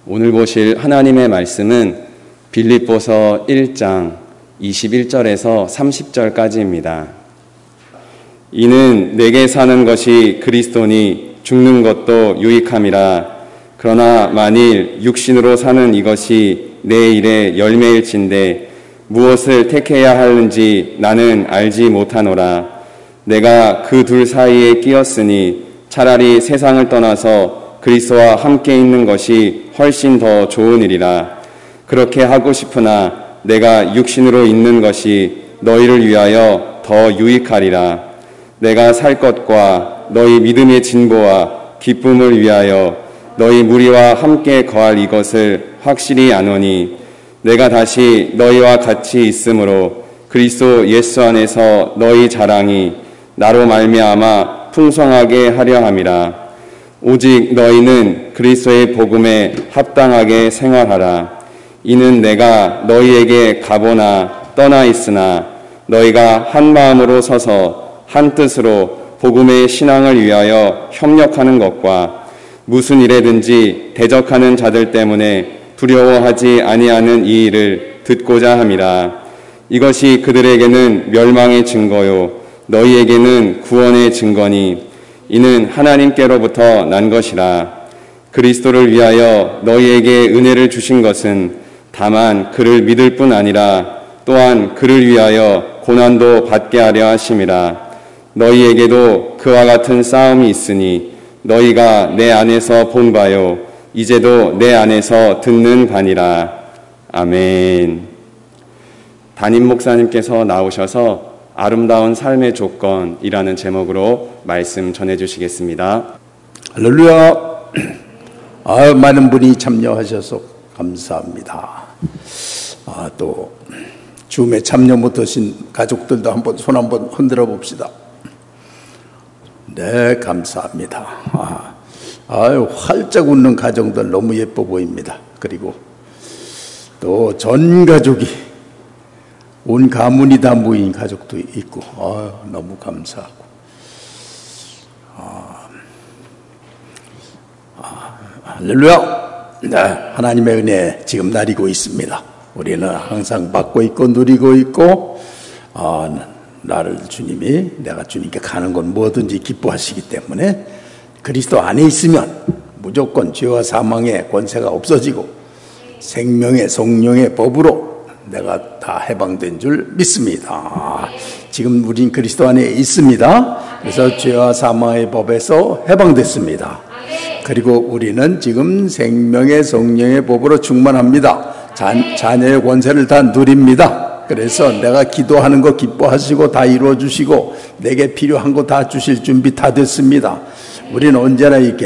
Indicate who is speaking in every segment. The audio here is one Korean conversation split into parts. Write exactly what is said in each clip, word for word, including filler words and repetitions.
Speaker 1: 오늘 보실 하나님의 말씀은 빌립보서 일 장 이십일 절에서 삼십 절까지입니다. 이는 내게 사는 것이 그리스도니 죽는 것도 유익함이라. 그러나 만일 육신으로 사는 이것이 내 일의 열매일진데 무엇을 택해야 하는지 나는 알지 못하노라. 내가 그 둘 사이에 끼었으니 차라리 세상을 떠나서 그리스도와 함께 있는 것이 훨씬 더 좋은 일이라. 그렇게 하고 싶으나 내가 육신으로 있는 것이 너희를 위하여 더 유익하리라. 내가 살 것과 너희 믿음의 진보와 기쁨을 위하여 너희 무리와 함께 거할 이것을 확실히 아노니 내가 다시 너희와 같이 있으므로 그리스도 예수 안에서 너희 자랑이 나로 말미암아 풍성하게 하려 함이라. 오직 너희는 그리스도의 복음에 합당하게 생활하라. 이는 내가 너희에게 가보나 떠나 있으나 너희가 한 마음으로 서서 한 뜻으로 복음의 신앙을 위하여 협력하는 것과 무슨 일에든지 대적하는 자들 때문에 두려워하지 아니하는 이 일을 듣고자 함이라. 이것이 그들에게는 멸망의 증거요 너희에게는 구원의 증거니 이는 하나님께로부터 난 것이라. 그리스도를 위하여 너희에게 은혜를 주신 것은 다만 그를 믿을 뿐 아니라 또한 그를 위하여 고난도 받게 하려 하심이라. 너희에게도 그와 같은 싸움이 있으니 너희가 내 안에서 본 바요 이제도 내 안에서 듣는 바니라. 아멘. 담임 목사님께서 나오셔서 아름다운 삶의 조건이라는 제목으로 말씀 전해주시겠습니다.
Speaker 2: 할렐루야. 아, 많은 분이 참여하셔서 감사합니다. 아, 또 줌에 참여 못하신 가족들도 한번 손 한번 흔들어 봅시다. 네, 감사합니다. 아, 아유, 활짝 웃는 가정들 너무 예뻐 보입니다. 그리고 또 전 가족이 온 가문이 다 모인 가족도 있고, 아유, 너무 감사하고. 아, 아, 할렐루야. 네, 하나님의 은혜 지금 나리고 있습니다. 우리는 항상 받고 있고 누리고 있고, 어, 나를 주님이 내가 주님께 가는 건 뭐든지 기뻐하시기 때문에 그리스도 안에 있으면 무조건 죄와 사망의 권세가 없어지고 생명의 성령의 법으로 내가 다 해방된 줄 믿습니다. 지금 우린 그리스도 안에 있습니다. 그래서 죄와 사망의 법에서 해방됐습니다. 그리고 우리는 지금 생명의 성령의 법으로 충만합니다. 자, 자녀의 권세를 다 누립니다. 그래서 내가 기도하는 거 기뻐하시고 다 이루어주시고 내게 필요한 거 다 주실 준비 다 됐습니다. 우리는 언제나 이렇게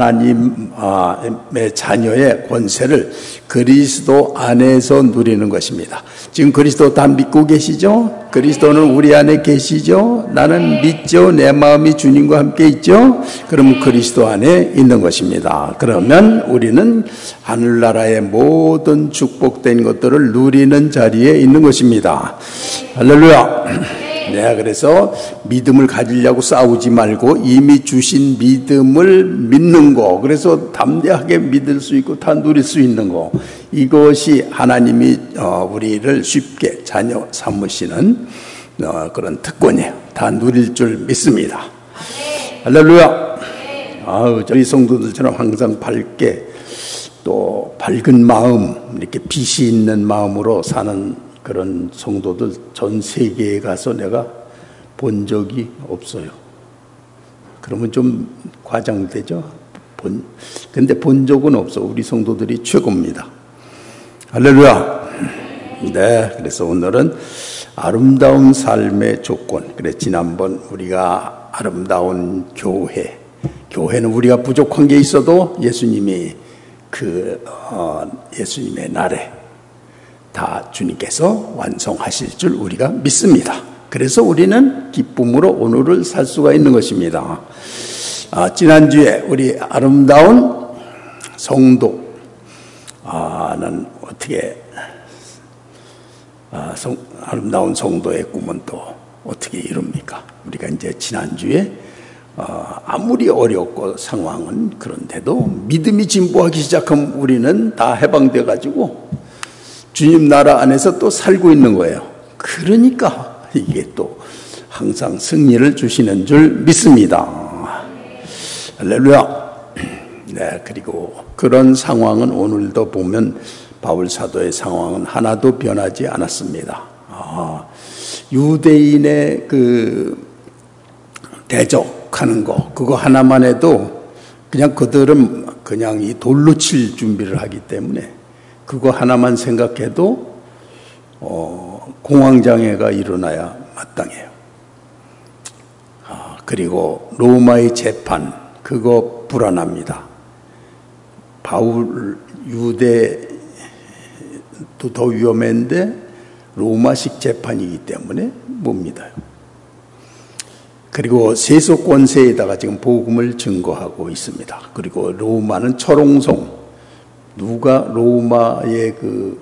Speaker 2: 하나님의 자녀의 권세를 그리스도 안에서 누리는 것입니다. 지금 그리스도 다 믿고 계시죠? 그리스도는 우리 안에 계시죠? 나는 믿죠? 내 마음이 주님과 함께 있죠? 그러면 그리스도 안에 있는 것입니다. 그러면 우리는 하늘나라의 모든 축복된 것들을 누리는 자리에 있는 것입니다. 할렐루야. 네, 그래서 믿음을 가지려고 싸우지 말고 이미 주신 믿음을 믿는 거, 그래서 담대하게 믿을 수 있고 다 누릴 수 있는 거, 이것이 하나님이 우리를 쉽게 자녀 삼으시는 그런 특권이에요. 다 누릴 줄 믿습니다. 할렐루야. 아우, 저희 성도들처럼 항상 밝게 또 밝은 마음, 이렇게 빛이 있는 마음으로 사는 그런 성도들 전 세계에 가서 내가 본 적이 없어요. 그러면 좀 과장되죠? 본, 근데 본 적은 없어. 우리 성도들이 최고입니다. 할렐루야. 네, 그래서 오늘은 아름다운 삶의 조건. 그래, 지난번 우리가 아름다운 교회. 교회는 우리가 부족한 게 있어도 예수님이 그, 어, 예수님의 날에 다 주님께서 완성하실 줄 우리가 믿습니다. 그래서 우리는 기쁨으로 오늘을 살 수가 있는 것입니다. 아, 지난주에 우리 아름다운 성도는 어떻게 아, 성, 아름다운 성도의 꿈은 또 어떻게 이룹니까? 우리가 이제 지난주에 어, 아무리 어렵고 상황은 그런데도 믿음이 진보하기 시작하면 우리는 다 해방돼 가지고 주님 나라 안에서 또 살고 있는 거예요. 그러니까 이게 또 항상 승리를 주시는 줄 믿습니다. 할렐루야. 네, 그리고 그런 상황은 오늘도 보면 바울 사도의 상황은 하나도 변하지 않았습니다. 아, 유대인의 그 대적하는 거, 그거 하나만 해도 그냥 그들은 그냥 이 돌로 칠 준비를 하기 때문에 그거 하나만 생각해도 어, 공황장애가 일어나야 마땅해요. 아, 그리고 로마의 재판, 그거 불안합니다. 바울 유대도 더 위험한데 로마식 재판이기 때문에 못 믿어요. 그리고 세속 권세에다가 지금 복음을 증거하고 있습니다. 그리고 로마는 철옹성, 누가 로마의 그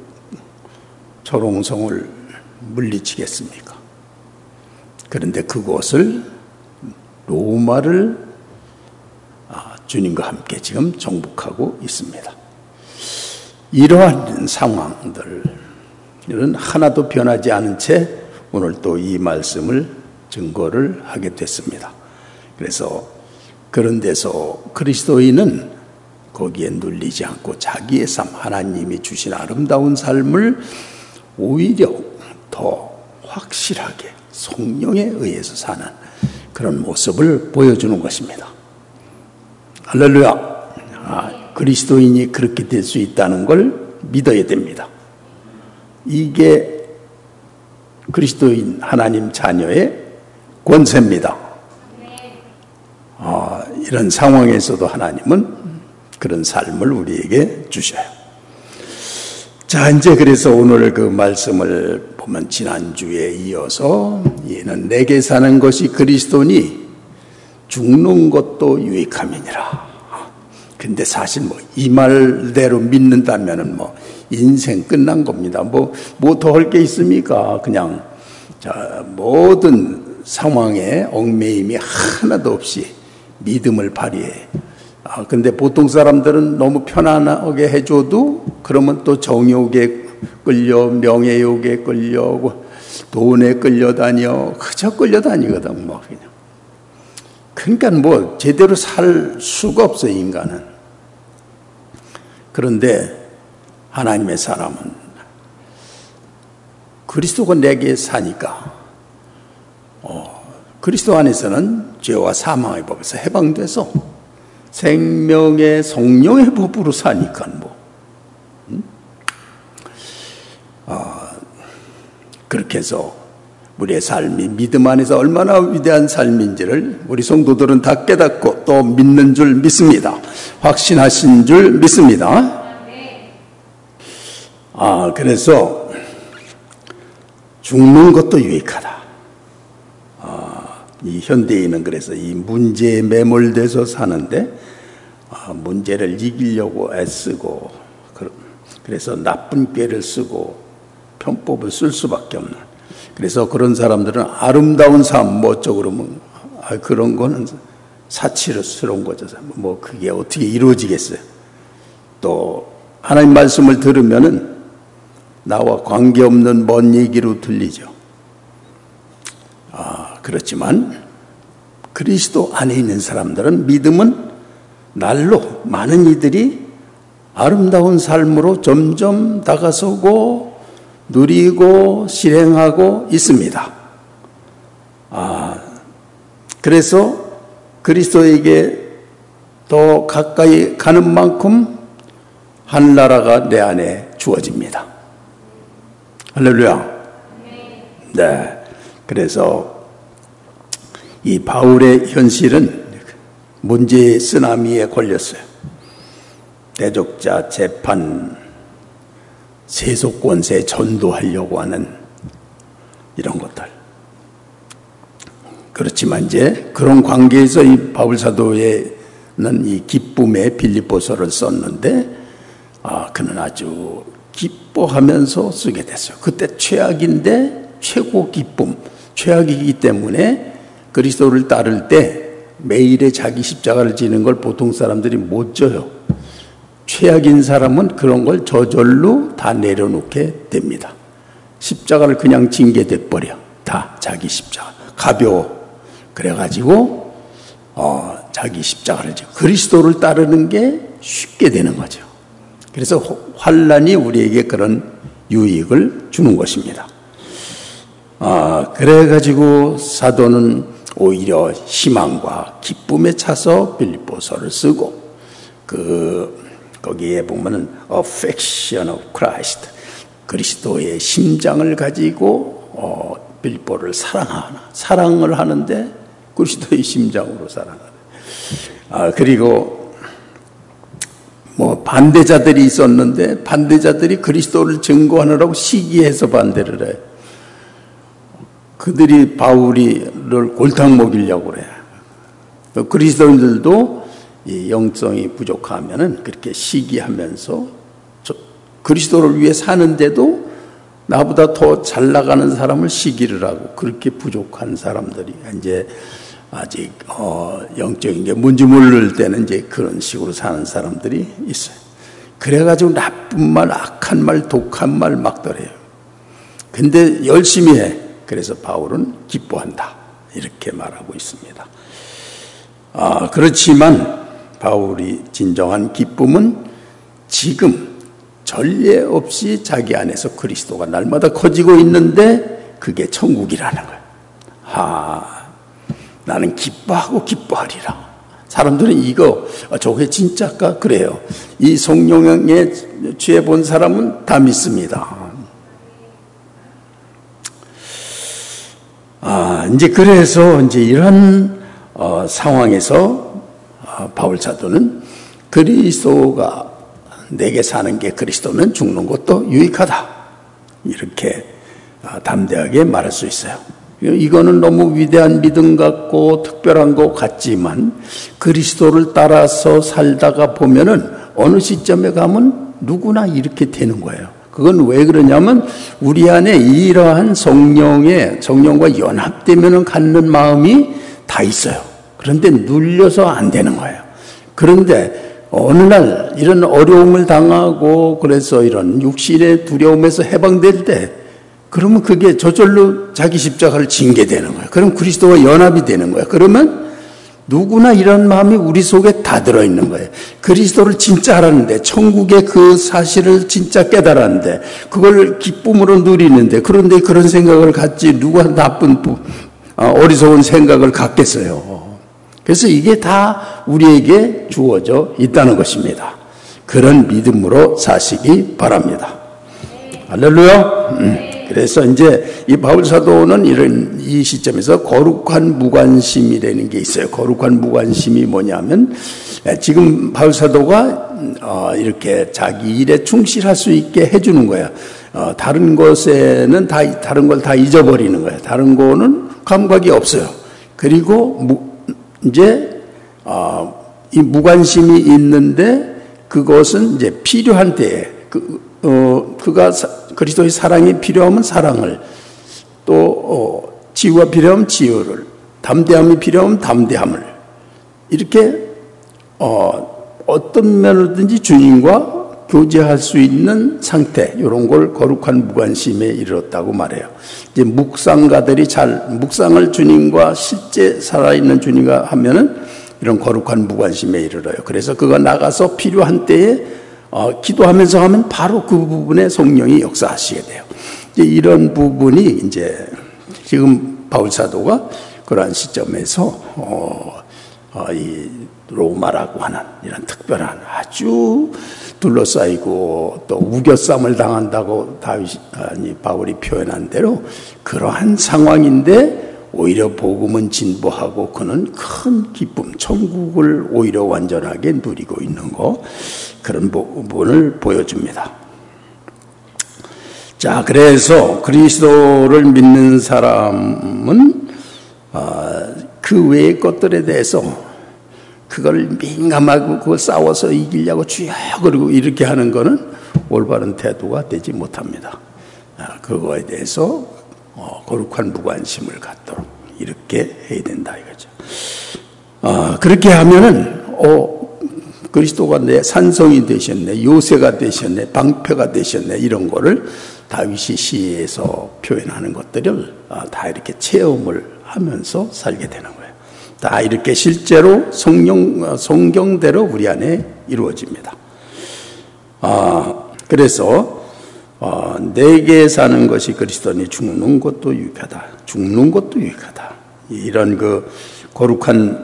Speaker 2: 철옹성을 물리치겠습니까? 그런데 그곳을 로마를 주님과 함께 지금 정복하고 있습니다. 이러한 상황들은 하나도 변하지 않은 채 오늘 또 이 말씀을 증거를 하게 됐습니다. 그래서 그런 데서 그리스도인은 거기에 눌리지 않고 자기의 삶, 하나님이 주신 아름다운 삶을 오히려 더 확실하게 성령에 의해서 사는 그런 모습을 보여주는 것입니다. 할렐루야. 아, 그리스도인이 그렇게 될 수 있다는 걸 믿어야 됩니다. 이게 그리스도인 하나님 자녀의 권세입니다. 아, 이런 상황에서도 하나님은 그런 삶을 우리에게 주셔요. 자, 이제 그래서 오늘 그 말씀을 보면 지난주에 이어서 이는 내게 사는 것이 그리스도니 죽는 것도 유익함이니라. 근데 사실 뭐 이 말대로 믿는다면은 뭐 인생 끝난 겁니다. 뭐 뭐 더 할 게 있습니까? 그냥 자, 모든 상황에 얽매임이 하나도 없이 믿음을 발휘해. 아, 근데 보통 사람들은 너무 편안하게 해줘도 그러면 또 정욕에 끌려, 명예욕에 끌려, 돈에 끌려다녀, 그저 끌려다니거든 뭐 그냥. 그러니까 뭐 제대로 살 수가 없어요, 인간은. 그런데 하나님의 사람은 그리스도가 내게 사니까 어, 그리스도 안에서는 죄와 사망의 법에서 해방돼서 생명의 성령의 법으로 사니까 뭐 음? 어, 그렇게 해서 우리의 삶이 믿음 안에서 얼마나 위대한 삶인지를 우리 성도들은 다 깨닫고 또 믿는 줄 믿습니다. 확신하신 줄 믿습니다. 아, 그래서 죽는 것도 유익하다. 아, 이 현대인은 그래서 이 문제에 매몰돼서 사는데 아, 문제를 이기려고 애쓰고 그래서 나쁜 꾀를 쓰고 편법을 쓸 수밖에 없는. 그래서 그런 사람들은 아름다운 삶, 뭐 어쩌고 그러면, 아, 그런 거는 사치스러운 거죠. 뭐 그게 어떻게 이루어지겠어요. 또, 하나님 말씀을 들으면은 나와 관계없는 먼 얘기로 들리죠. 아, 그렇지만 그리스도 안에 있는 사람들은 믿음은 날로 많은 이들이 아름다운 삶으로 점점 다가서고 누리고 실행하고 있습니다. 아, 그래서 그리스도에게 더 가까이 가는 만큼 하늘나라가 내 안에 주어집니다. 할렐루야. 네. 그래서 이 바울의 현실은 문제의 쓰나미에 걸렸어요. 대적자, 재판, 세속권세에 전도하려고 하는 이런 것들. 그렇지만 이제 그런 관계에서 이 바울 사도에는 이 기쁨의 빌립보서를 썼는데, 아, 그는 아주 기뻐하면서 쓰게 됐어요. 그때 최악인데 최고 기쁨, 최악이기 때문에 그리스도를 따를 때 매일의 자기 십자가를 지는 걸 보통 사람들이 못 져요. 최악인 사람은 그런 걸 저절로 다 내려놓게 됩니다. 십자가를 그냥 진 게 돼버려. 다 자기 십자가. 가벼워. 그래가지고 어, 자기 십자가를 지고 그리스도를 따르는 게 쉽게 되는 거죠. 그래서 환난이 우리에게 그런 유익을 주는 것입니다. 아, 그래가지고 사도는 오히려 희망과 기쁨에 차서 빌립보서를 쓰고, 그, 거기에 보면은, affection of Christ. 그리스도의 심장을 가지고, 어, 빌립보를 사랑하나. 사랑을 하는데, 그리스도의 심장으로 사랑하나. 아, 그리고, 뭐, 반대자들이 있었는데, 반대자들이 그리스도를 증거하느라고 시기해서 반대를 해. 그들이 바울이를 골탕 먹이려고 그래. 그리스도인들도 이 영성이 부족하면은 그렇게 시기하면서 그리스도를 위해 사는데도 나보다 더 잘 나가는 사람을 시기를 하고, 그렇게 부족한 사람들이 이제 아직 어 영적인 게 뭔지 모를 때는 이제 그런 식으로 사는 사람들이 있어요. 그래가지고 나쁜 말, 악한 말, 독한 말 막 더래요. 근데 열심히 해. 그래서 바울은 기뻐한다. 이렇게 말하고 있습니다. 아, 그렇지만 바울이 진정한 기쁨은 지금 전례 없이 자기 안에서 그리스도가 날마다 커지고 있는데 그게 천국이라는 거예요. 아, 나는 기뻐하고 기뻐하리라. 사람들은 이거 저게 진짜일까? 그래요. 이 성령에 취해 본 사람은 다 믿습니다. 아, 이제 그래서 이제 이런 어, 상황에서 어, 바울 사도는 그리스도가 내게 사는 게 그리스도면 죽는 것도 유익하다. 이렇게 어, 담대하게 말할 수 있어요. 이거는 너무 위대한 믿음 같고 특별한 것 같지만 그리스도를 따라서 살다가 보면은 어느 시점에 가면 누구나 이렇게 되는 거예요. 그건 왜 그러냐면 우리 안에 이러한 성령의 성령과 연합되면은 갖는 마음이 다 있어요. 그런데 눌려서 안 되는 거예요. 그런데 어느 날 이런 어려움을 당하고 그래서 이런 육신의 두려움에서 해방될 때, 그러면 그게 저절로 자기 십자가를 지게 되는 거예요. 그럼 그리스도와 연합이 되는 거예요. 그러면 누구나 이런 마음이 우리 속에 다 들어있는 거예요. 그리스도를 진짜 알았는데, 천국의 그 사실을 진짜 깨달았는데, 그걸 기쁨으로 누리는데, 그런데 그런 생각을 갖지 누가 나쁜 어리석은 생각을 갖겠어요. 그래서 이게 다 우리에게 주어져 있다는 것입니다. 그런 믿음으로 사시기 바랍니다. 할렐루야. 음. 그래서 이제 이 바울 사도는 이런 이 시점에서 거룩한 무관심이라는 게 있어요. 거룩한 무관심이 뭐냐면, 지금 바울 사도가 어 이렇게 자기 일에 충실할 수 있게 해주는 거야. 어 다른 것에는 다 다른 걸 다 잊어버리는 거야. 다른 거는 감각이 없어요. 그리고 무, 이제 어 이 무관심이 있는데 그것은 이제 필요한 때에 그 어, 그가 사, 그리스도의 사랑이 필요하면 사랑을, 또 어, 치유가 필요하면 치유를, 담대함이 필요하면 담대함을, 이렇게 어, 어떤 면으로든지 주님과 교제할 수 있는 상태, 이런 걸 거룩한 무관심에 이르렀다고 말해요. 이제 묵상가들이 잘 묵상을 주님과 실제 살아있는 주님과 하면은 이런 거룩한 무관심에 이르러요. 그래서 그가 나가서 필요한 때에 어, 기도하면서 하면 바로 그 부분에 성령이 역사하시게 돼요. 이제 이런 부분이 이제 지금 바울 사도가 그러한 시점에서 어, 어, 이 로마라고 하는 이런 특별한 아주 둘러싸이고 또 우겨쌈을 당한다고 다윗 아니 바울이 표현한 대로 그러한 상황인데 오히려 복음은 진보하고 그는 큰 기쁨, 천국을 오히려 완전하게 누리고 있는 거, 그런 부분을 보여줍니다. 자, 그래서 그리스도를 믿는 사람은 어, 그 외의 것들에 대해서 그걸 민감하고 그걸 싸워서 이기려고 주여 그러고 이렇게 하는 거는 올바른 태도가 되지 못합니다. 그거에 대해서 어, 거룩한 무관심을 갖도록 이렇게 해야 된다 이거죠. 어, 그렇게 하면은 어, 그리스도가 내 산성이 되셨네, 요새가 되셨네, 방패가 되셨네, 이런 거를 다윗이 시에서 표현하는 것들을 다 이렇게 체험을 하면서 살게 되는 거예요. 다 이렇게 실제로 성령, 성경대로 우리 안에 이루어집니다. 아, 그래서 어, 내게 사는 것이 그리스도니 죽는 것도 유익하다. 죽는 것도 유익하다. 이런 그 거룩한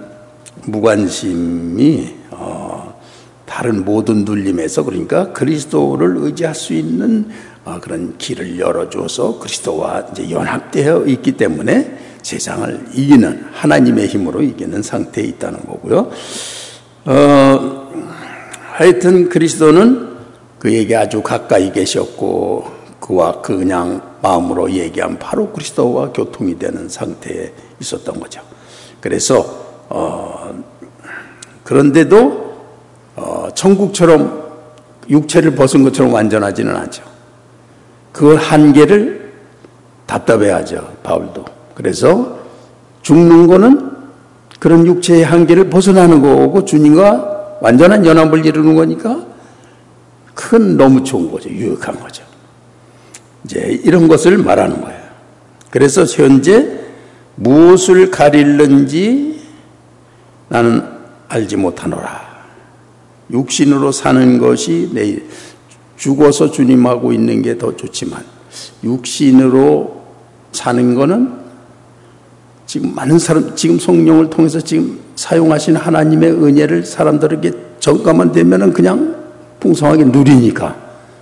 Speaker 2: 무관심이 어, 다른 모든 눌림에서, 그러니까 그리스도를 의지할 수 있는 어, 그런 길을 열어줘서 그리스도와 이제 연합되어 있기 때문에 세상을 이기는, 하나님의 힘으로 이기는 상태에 있다는 거고요. 어, 하여튼 그리스도는 그에게 아주 가까이 계셨고 그와 그냥 마음으로 얘기하면 바로 그리스도와 교통이 되는 상태에 있었던 거죠. 그래서 어, 그런데도 어, 천국처럼 육체를 벗은 것처럼 완전하지는 않죠. 그 한계를 답답해하죠, 바울도. 그래서 죽는 거는 그런 육체의 한계를 벗어나는 거고 주님과 완전한 연합을 이루는 거니까 큰 너무 좋은 거죠. 유익한 거죠. 이제 이런 것을 말하는 거예요. 그래서 현재 무엇을 가릴는지 나는 알지 못하노라. 육신으로 사는 것이 내일 죽어서 주님하고 있는 게 더 좋지만 육신으로 사는 거는 지금 많은 사람, 지금 성령을 통해서 지금 사용하신 하나님의 은혜를 사람들에게 전가만 되면은 그냥 풍성하게 누리니까.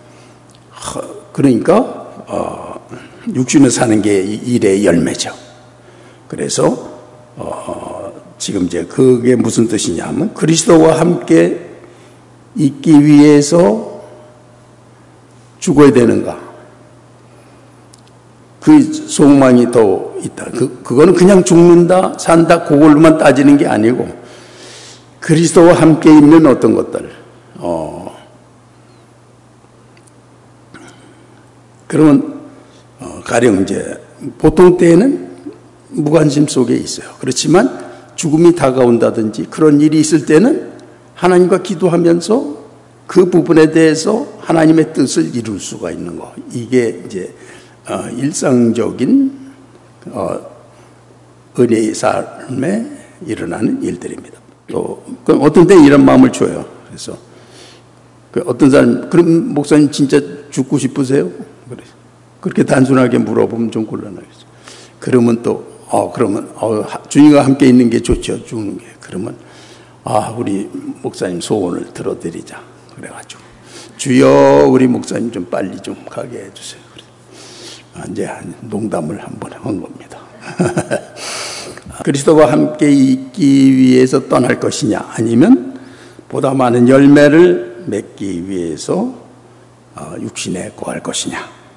Speaker 2: 그러니까 어, 육신을 사는 게 일의 열매죠. 그래서 어, 지금 이제 그게 무슨 뜻이냐면 그리스도와 함께 있기 위해서 죽어야 되는가? 그 소망이 더 있다. 그, 그거는 그냥 죽는다, 산다, 그걸로만 따지는 게 아니고 그리스도와 함께 있는 어떤 것들. 어, 그러면 어, 가령 이제 보통 때에는 무관심 속에 있어요. 그렇지만 죽음이 다가온다든지 그런 일이 있을 때는 하나님과 기도하면서 그 부분에 대해서 하나님의 뜻을 이룰 수가 있는 거. 이게 이제 어, 일상적인 어, 은혜의 삶에 일어나는 일들입니다. 또 어떤 때 이런 마음을 줘요. 그래서 그 어떤 사람, 그럼 목사님 진짜 죽고 싶으세요? 그래. 그렇게 단순하게 물어보면 좀 곤란하겠죠. 그러면 또 어, 그러면 어, 주님과 함께 있는 게 좋죠. 죽는 게. 그러면 아, 우리 목사님 소원을 들어드리자. 그래가지고 주여 우리 목사님 좀 빨리 좀 가게 해주세요. 그래. 아, 이제 농담을 한번 한 겁니다. 그리스도와 함께 있기 위해서 떠날 것이냐, 아니면 보다 많은 열매를 맺기 위해서 육신에 거할 것이냐,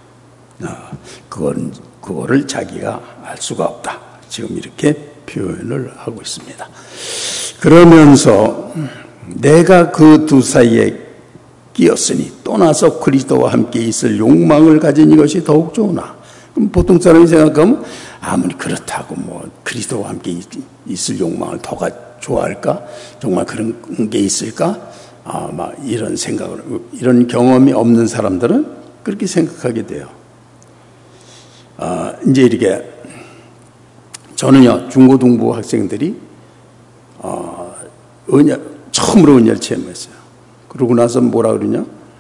Speaker 2: 그건, 그거를 자기가 알 수가 없다. 지금 이렇게 표현을 하고 있습니다. 그러면서 내가 그 두 사이에 끼었으니 떠나서 그리스도와 함께 있을 욕망을 가진 이것이 더욱 좋으나. 그럼 보통 사람이 생각하면 아무리 그렇다고 뭐 그리스도와 함께 있을 욕망을 더 좋아할까? 정말 그런 게 있을까? 아, 막 이런 생각을, 이런 경험이 없는 사람들은 그렇게 생각하게 돼요. 아, 이제 이렇게 저는요, 중고등부 학생들이 어, 은혜, 처음으로 은혜를 체험했어요. 그러고 나서 뭐라 그러냐?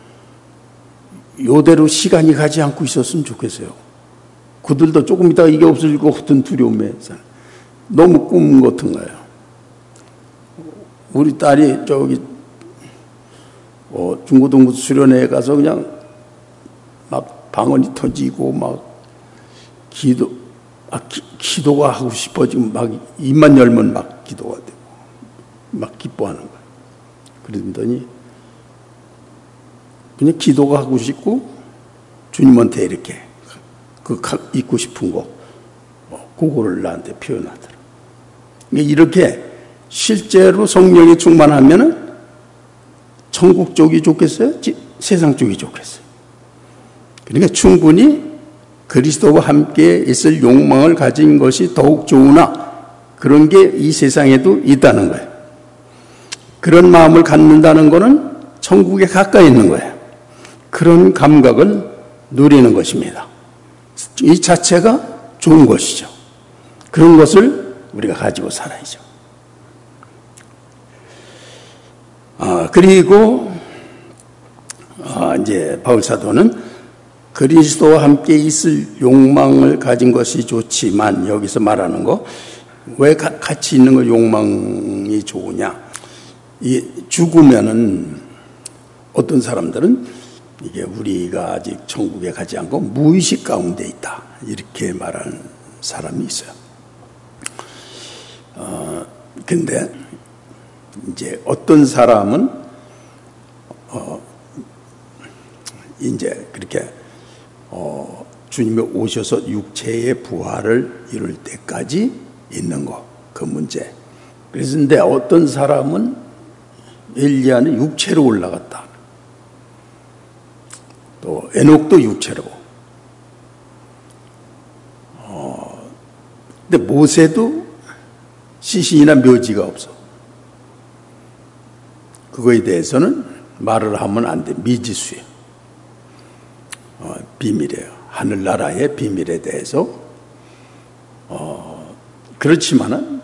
Speaker 2: 요대로 시간이 가지 않고 있었으면 좋겠어요. 그들도 조금 있다가 이게 없어질 것 같은 두려움에 너무 꿈 같은 거예요. 우리 딸이 저기 어, 중고등부 수련회에 가서 그냥 막 방언이 터지고 막 기도, 아, 기, 기도가 하고 싶어지고 막 입만 열면 막 기도가 되고 막 기뻐하는 거예요. 그러더니 그냥 기도가 하고 싶고 주님한테 이렇게 그 있고 싶은 거 그거를 나한테 표현하더라. 이렇게 실제로 성령이 충만하면은 천국 쪽이 좋겠어요? 세상 쪽이 좋겠어요? 그러니까 충분히 그리스도와 함께 있을 욕망을 가진 것이 더욱 좋으나 그런 게 이 세상에도 있다는 거예요. 그런 마음을 갖는다는 것은 천국에 가까이 있는 거예요. 그런 감각을 누리는 것입니다. 이 자체가 좋은 것이죠. 그런 것을 우리가 가지고 살아야죠. 아, 그리고 아, 이제 바울 사도는 그리스도와 함께 있을 욕망을 가진 것이 좋지만, 여기서 말하는 거, 왜 같이 있는 거 욕망이 좋으냐? 이 죽으면은 어떤 사람들은 이게 우리가 아직 천국에 가지 않고 무의식 가운데 있다, 이렇게 말하는 사람이 있어요. 어, 근데 이제 어떤 사람은 어, 이제 그렇게 어, 주님이 오셔서 육체의 부활을 이룰 때까지 있는 거, 그 문제. 그런데 어떤 사람은 엘리야는 육체로 올라갔다. 또 에녹도 육체로. 어, 근데 모세도 시신이나 묘지가 없어. 그거에 대해서는 말을 하면 안 돼. 미지수예요. 어, 비밀이에요. 하늘나라의 비밀에 대해서. 어, 그렇지만은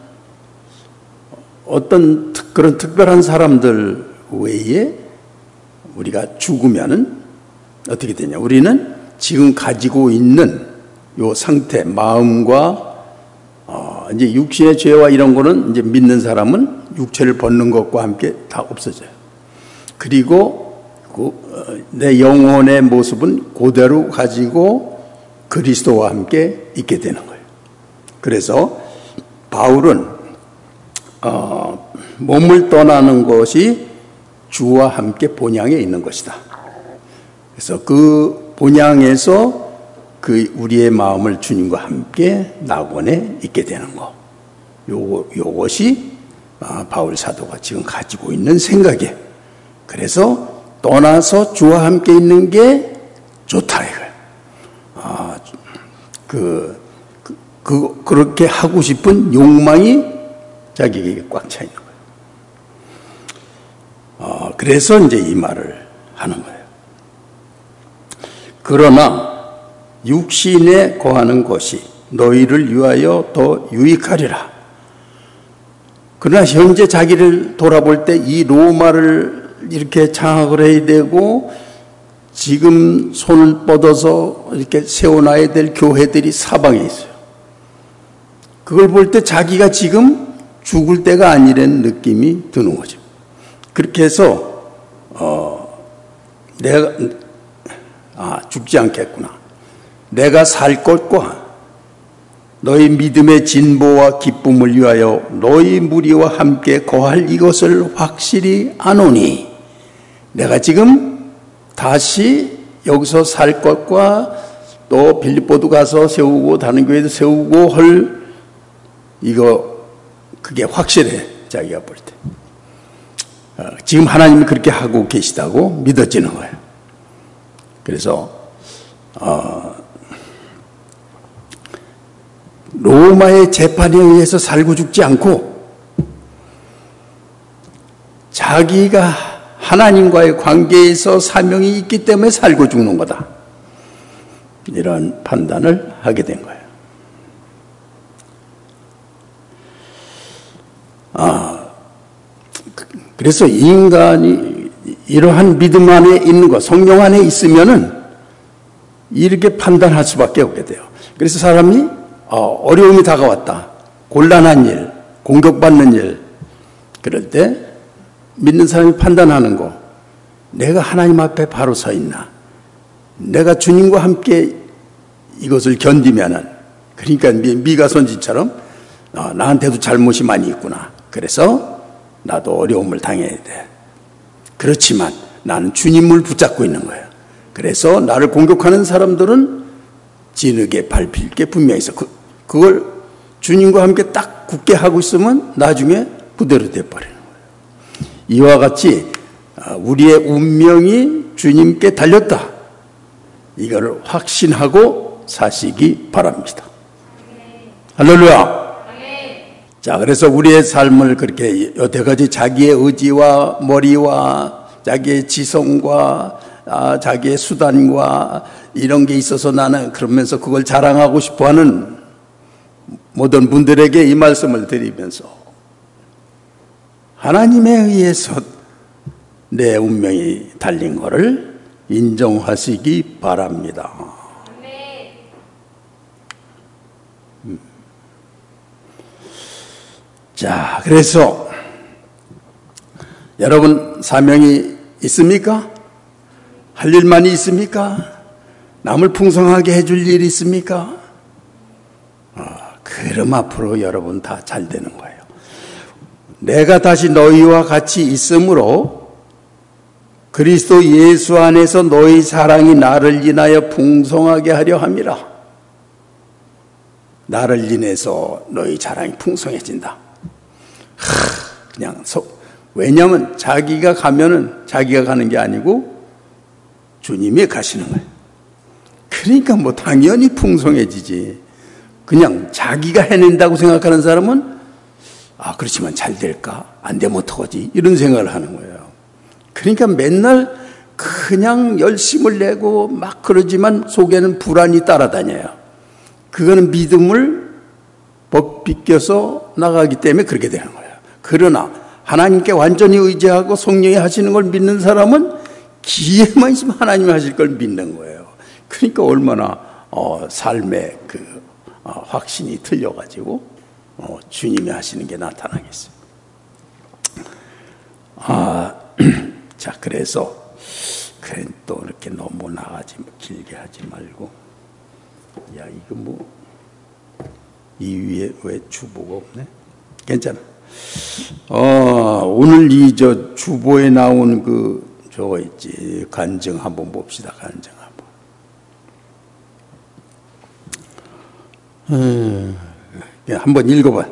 Speaker 2: 어떤 특, 그런 특별한 사람들 외에 우리가 죽으면은 어떻게 되냐? 우리는 지금 가지고 있는 요 상태, 마음과 어, 이제 육신의 죄와 이런 거는 이제 믿는 사람은 육체를 벗는 것과 함께 다 없어져요. 그리고 그, 어, 내 영혼의 모습은 그대로 가지고 그리스도와 함께 있게 되는 거예요. 그래서 바울은 어, 몸을 떠나는 것이 주와 함께 본향에 있는 것이다. 그래서 그 본향에서 그 우리의 마음을 주님과 함께 낙원에 있게 되는 거. 요, 요것이 아, 바울 사도가 지금 가지고 있는 생각이에요. 그래서 떠나서 주와 함께 있는 게 좋다 이거예요. 아, 그, 그, 그, 그렇게 하고 싶은 욕망이 자기에게 꽉 차 있는 거예요. 아, 그래서 이제 이 말을 하는 거예요. 그러나 육신에 거하는 것이 너희를 위하여 더 유익하리라. 그러나 현재 자기를 돌아볼 때 이 로마를 이렇게 장악을 해야 되고 지금 손을 뻗어서 이렇게 세워놔야 될 교회들이 사방에 있어요. 그걸 볼 때 자기가 지금 죽을 때가 아니라는 느낌이 드는 거죠. 그렇게 해서 어, 내가 아 죽지 않겠구나. 내가 살 것과 너희 믿음의 진보와 기쁨을 위하여 너희 무리와 함께 거할 이것을 확실히 아노니, 내가 지금 다시 여기서 살 것과 또 빌립보도 가서 세우고 다른 교회도 세우고 할 이거 그게 확실해. 자기가 볼 때 어, 지금 하나님이 그렇게 하고 계시다고 믿어지는 거예요. 그래서 어, 로마의 재판에 의해서 살고 죽지 않고 자기가 하나님과의 관계에서 사명이 있기 때문에 살고 죽는 거다. 이런 판단을 하게 된 거예요. 아, 그래서 인간이 이러한 믿음 안에 있는 것, 성령 안에 있으면은 이렇게 판단할 수밖에 없게 돼요. 그래서 사람이 어려움이 다가왔다, 곤란한 일, 공격받는 일, 그럴 때 믿는 사람이 판단하는 거, 내가 하나님 앞에 바로 서 있나, 내가 주님과 함께 이것을 견디면은, 그러니까 미가 선지처럼 어, 나한테도 잘못이 많이 있구나, 그래서 나도 어려움을 당해야 돼. 그렇지만 나는 주님을 붙잡고 있는 거예요. 그래서 나를 공격하는 사람들은 진흙에 밟힐 게 분명히 있어. 그, 그걸 주님과 함께 딱 굳게 하고 있으면 나중에 그대로 돼버리는 거예요. 이와 같이 우리의 운명이 주님께 달렸다, 이걸 확신하고 사시기 바랍니다. 할렐루야. 자, 그래서 우리의 삶을 그렇게 여태까지 자기의 의지와 머리와 자기의 지성과 아, 자기의 수단과 이런 게 있어서 나는 그러면서 그걸 자랑하고 싶어하는 모든 분들에게 이 말씀을 드리면서 하나님에 의해서 내 운명이 달린 것을 인정하시기 바랍니다. 음. 자, 그래서 여러분 사명이 있습니까? 할 일만이 있습니까? 남을 풍성하게 해줄 일이 있습니까? 어, 그럼 앞으로 여러분 다 잘 되는 거예요. 내가 다시 너희와 같이 있으므로 그리스도 예수 안에서 너희 사랑이 나를 인하여 풍성하게 하려 함이라. 나를 인해서 너희 자랑이 풍성해진다. 하, 그냥 속. 왜냐하면 자기가 가면은 자기가 가는 게 아니고 주님이 가시는 거예요. 그러니까 뭐 당연히 풍성해지지. 그냥 자기가 해낸다고 생각하는 사람은 아, 그렇지만 잘 될까? 안 되면 어떡하지? 이런 생각을 하는 거예요. 그러니까 맨날 그냥 열심을 내고 막 그러지만 속에는 불안이 따라다녀요. 그거는 믿음을 벗비껴서 나가기 때문에 그렇게 되는 거예요. 그러나 하나님께 완전히 의지하고 성령이 하시는 걸 믿는 사람은 기회만 있으면 하나님이 하실 걸 믿는 거예요. 그러니까 얼마나 어, 삶의 그 어, 확신이 틀려가지고 어, 주님이 하시는 게 나타나겠어요. 아, 자, 그래서 그래 또 이렇게 너무 나가지 길게 하지 말고, 야, 이거 뭐 이 위에 왜 주보가 없네? 괜찮아. 어, 오늘 이 저 주보에 나온 그 저거 있지, 간증 한번 봅시다. 간증 한번. 음, 한번 읽어봐.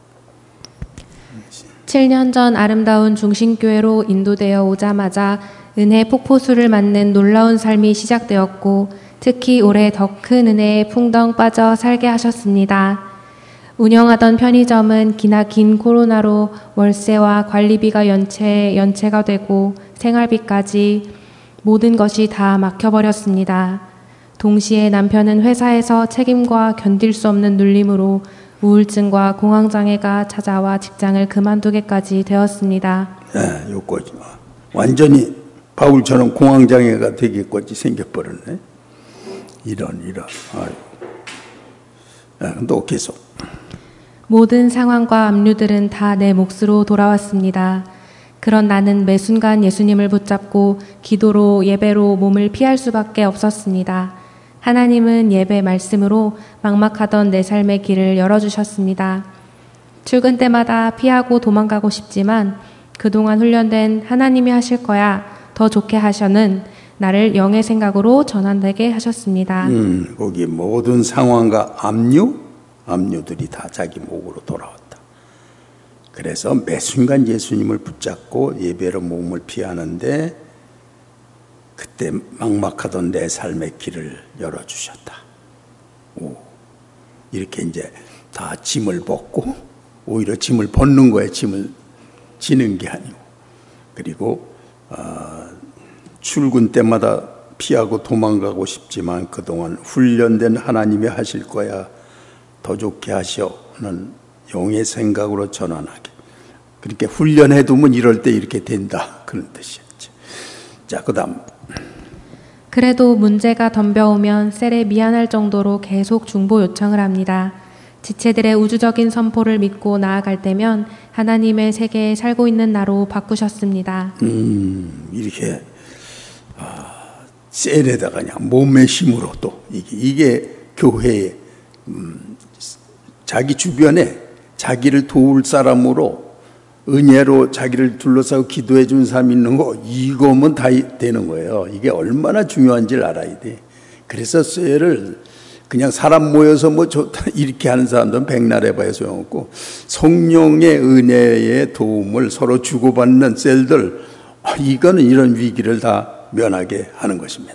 Speaker 3: 칠 년 전 아름다운 중심교회로 인도되어 오자마자 은혜 폭포수를 맞는 놀라운 삶이 시작되었고, 특히 올해 더 큰 은혜에 풍덩 빠져 살게 하셨습니다. 운영하던 편의점은 기나긴 코로나로 월세와 관리비가 연체, 연체가 되고 생활비까지 모든 것이 다 막혀버렸습니다. 동시에 남편은 회사에서 책임과 견딜 수 없는 눌림으로 우울증과 공황장애가 찾아와 직장을 그만두게까지 되었습니다.
Speaker 2: 네, 요거지. 완전히 바울처럼 공황장애가 되겠거지 생겨버렸네. 이런 이런. 네, 또 계속.
Speaker 3: 모든 상황과 압류들은 다 내 몫으로 돌아왔습니다. 그런 나는 매 순간 예수님을 붙잡고 기도로 예배로 몸을 피할 수밖에 없었습니다. 하나님은 예배 말씀으로 막막하던 내 삶의 길을 열어주셨습니다. 출근 때마다 피하고 도망가고 싶지만 그동안 훈련된 하나님이 하실 거야, 더 좋게 하셔는 나를 영의 생각으로 전환되게 하셨습니다.
Speaker 2: 음, 거기 모든 상황과 압류, 압류들이 다 자기 목으로 돌아왔다. 그래서 매 순간 예수님을 붙잡고 예배로 몸을 피하는데 그때 막막하던 내 삶의 길을 열어주셨다. 오, 이렇게 이제 다 짐을 벗고 오히려 짐을 벗는 거예요. 짐을 지는 게 아니고. 그리고 어, 출근 때마다 피하고 도망가고 싶지만 그동안 훈련된 하나님이 하실 거야, 더 좋게 하셔는 영의 생각으로 전환하게. 그렇게 훈련해두면 이럴 때 이렇게 된다, 그런 뜻이었죠. 자, 그 다음.
Speaker 3: 그래도 문제가 덤벼오면 셀에 미안할 정도로 계속 중보 요청을 합니다. 지체들의 우주적인 선포를 믿고 나아갈 때면 하나님의 세계에 살고 있는 나로 바꾸셨습니다.
Speaker 2: 음, 이렇게 아, 셀에다가 그냥 몸의 힘으로 또 이게, 이게 교회의 음, 자기 주변에 자기를 도울 사람으로 은혜로 자기를 둘러싸고 기도해 준 사람이 있는 거, 이거면 다 되는 거예요. 이게 얼마나 중요한지를 알아야 돼. 그래서 셀을 그냥 사람 모여서 뭐 좋다 이렇게 하는 사람들은 백날 해봐야 소용없고, 성령의 은혜의 도움을 서로 주고받는 셀들, 이거는 이런 위기를 다 면하게 하는 것입니다.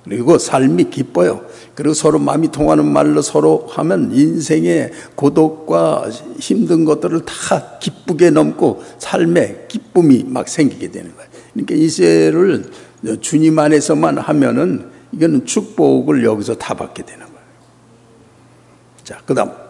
Speaker 2: 그리고 삶이 기뻐요. 그리고 서로 마음이 통하는 말로 서로 하면 인생의 고독과 힘든 것들을 다 기쁘게 넘고 삶에 기쁨이 막 생기게 되는 거예요. 그러니까 이 세를 주님 안에서만 하면은 이거는 축복을 여기서 다 받게 되는 거예요. 자, 그 다음.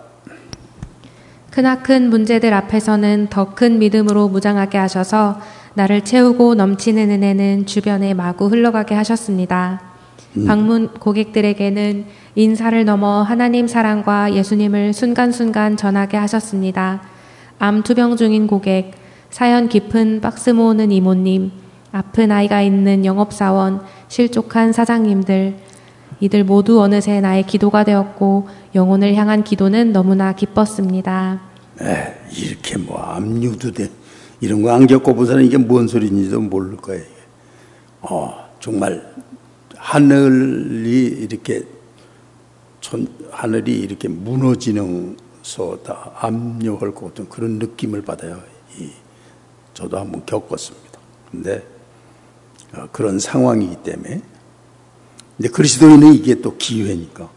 Speaker 3: 크나큰 문제들 앞에서는 더 큰 믿음으로 무장하게 하셔서 나를 채우고 넘치는 은혜는 주변에 마구 흘러가게 하셨습니다. 음. 방문 고객들에게는 인사를 넘어 하나님 사랑과 예수님을 순간순간 전하게 하셨습니다. 암 투병 중인 고객, 사연 깊은 박스 모으는 이모님, 아픈 아이가 있는 영업사원, 실족한 사장님들, 이들 모두 어느새 나의 기도가 되었고 영혼을 향한 기도는 너무나 기뻤습니다.
Speaker 2: 에, 이렇게 뭐 압류도 돼. 이런 거 안 겪어보서는 이게 뭔 소리인지도 모를 거예요. 어, 정말 하늘이 이렇게 전, 하늘이 이렇게 무너지면서 다 압류할 것 같은 그런 느낌을 받아요. 이, 저도 한번 겪었습니다. 근데 어, 그런 상황이기 때문에. 근데 그리스도인은 이게 또 기회니까.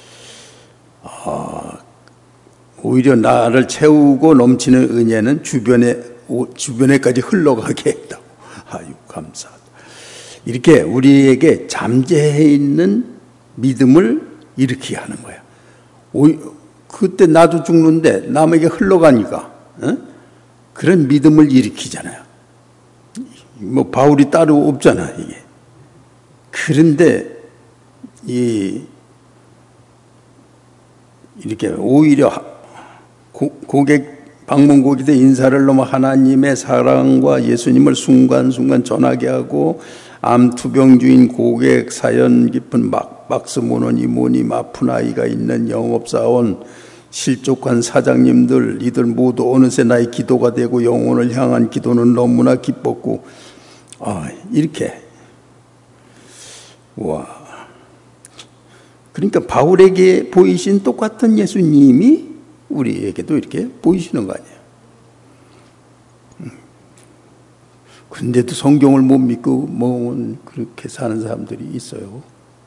Speaker 2: 어, 오히려 나를 채우고 넘치는 은혜는 주변에, 주변에까지 흘러가게 했다고. 아유, 감사하다. 이렇게 우리에게 잠재해 있는 믿음을 일으키게 하는 거야. 오, 그때 나도 죽는데 남에게 흘러가니까, 어? 그런 믿음을 일으키잖아요. 뭐, 바울이 따로 없잖아, 이게. 그런데, 이, 이렇게 오히려 고, 고객, 방문 고객의 인사를 넘어 하나님의 사랑과 예수님을 순간순간 전하게 하고 암 투병 중인 고객, 사연 깊은 막, 박스 모는 이모님, 아픈 아이가 있는 영업사원, 실족한 사장님들, 이들 모두 어느새 나의 기도가 되고 영혼을 향한 기도는 너무나 기뻤고, 아, 이렇게. 와. 그러니까 바울에게 보이신 똑같은 예수님이 우리에게도 이렇게 보이시는 거 아니에요. 근데도 성경을 못 믿고 뭐 그렇게 사는 사람들이 있어요.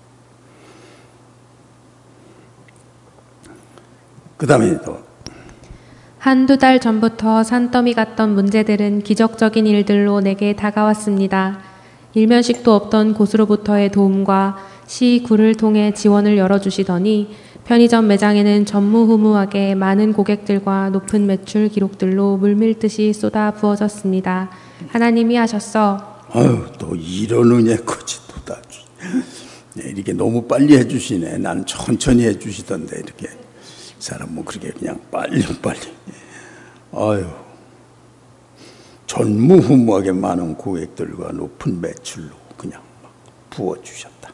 Speaker 2: 그 다음에 또
Speaker 3: 한두 달 전부터 산더미 같던 문제들은 기적적인 일들로 내게 다가왔습니다. 일면식도 없던 곳으로부터의 도움과 시, 구를 통해 지원을 열어주시더니 편의점 매장에는 전무후무하게 많은 고객들과 높은 매출 기록들로 물밀듯이 쏟아 부어졌습니다. 하나님이 하셨어.
Speaker 2: 아유, 또 이런 은혜까지 또 다 주. 네, 이렇게 너무 빨리 해주시네. 나는 천천히 해주시던데 이렇게 사람 뭐 그렇게 그냥 빨리 빨리. 아유, 전무후무하게 많은 고객들과 높은 매출로 그냥 막 부어주셨다.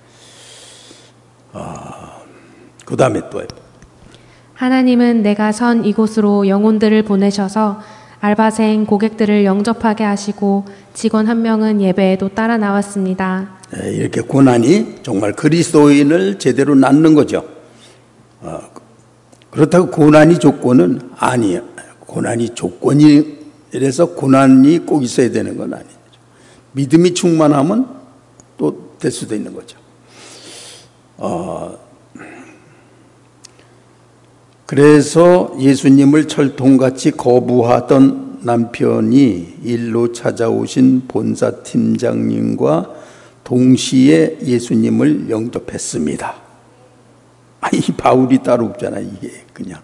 Speaker 2: 아, 그 다음에 또
Speaker 3: 하나님은 내가 선 이곳으로 영혼들을 보내셔서 알바생 고객들을 영접하게 하시고 직원 한 명은 예배에도 따라 나왔습니다.
Speaker 2: 네, 이렇게 고난이 정말 그리스도인을 제대로 낳는 거죠. 어, 그렇다고 고난이 조건은 아니에요. 고난이 조건이 이래서 고난이 꼭 있어야 되는 건 아니죠. 믿음이 충만하면 또 될 수도 있는 거죠. 어, 그래서 예수님을 철통같이 거부하던 남편이 일로 찾아오신 본사 팀장님과 동시에 예수님을 영접했습니다. 아니, 바울이 따로 없잖아, 이게 그냥.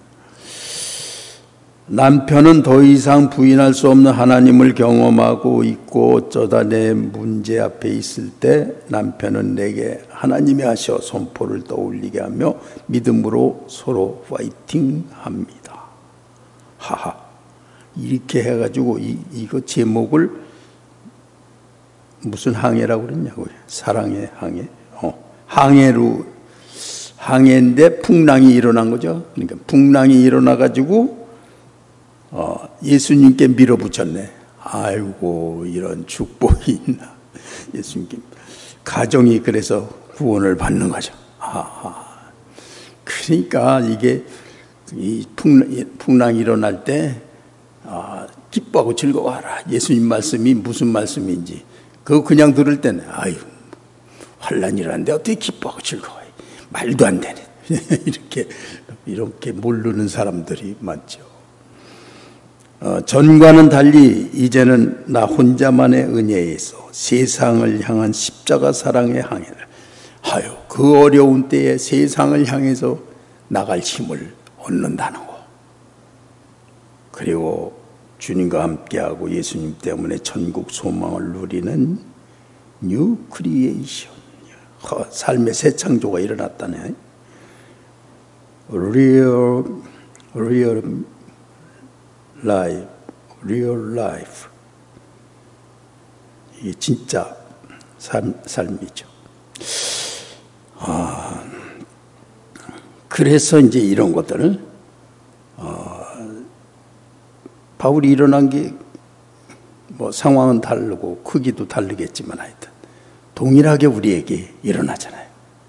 Speaker 2: 남편은 더 이상 부인할 수 없는 하나님을 경험하고 있고 어쩌다 내 문제 앞에 있을 때 남편은 내게 하나님이 하셔 선포를 떠올리게 하며 믿음으로 서로 파이팅합니다. 하하, 이렇게 해가지고 이, 이거 제목을 무슨 항해라고 그랬냐고요? 사랑의 항해. 어, 항해로 항해인데 풍랑이 일어난 거죠. 그러니까 풍랑이 일어나가지고 어, 예수님께 밀어붙였네. 아이고, 이런 축복이 있나. 예수님께. 가정이 그래서 구원을 받는 거죠. 아, 그러니까 이게 이 풍랑, 풍랑이 일어날 때 아, 기뻐하고 즐거워하라. 예수님 말씀이 무슨 말씀인지. 그거 그냥 들을 때는 아유, 환난이라는데 어떻게 기뻐하고 즐거워해? 말도 안 되네. 이렇게 이렇게 모르는 사람들이 많죠. 어, 전과는 달리 이제는 나 혼자만의 은혜에 있어 세상을 향한 십자가 사랑의 항해를 하여 그 어려운 때에 세상을 향해서 나갈 힘을 얻는다는 거. 그리고 주님과 함께하고 예수님 때문에 천국 소망을 누리는 뉴 크리에이션, 삶의 새 창조가 일어났다네. 리얼 리얼 라이프, 리얼 라이프. 이게 진짜 삶, 삶이죠. 아, 그래서 이제 이런 것들을 어, 바울이 일어난 게 뭐 상황은 다르고 크기도 다르겠지만 하여튼 동일하게 우리에게 일어나잖아요.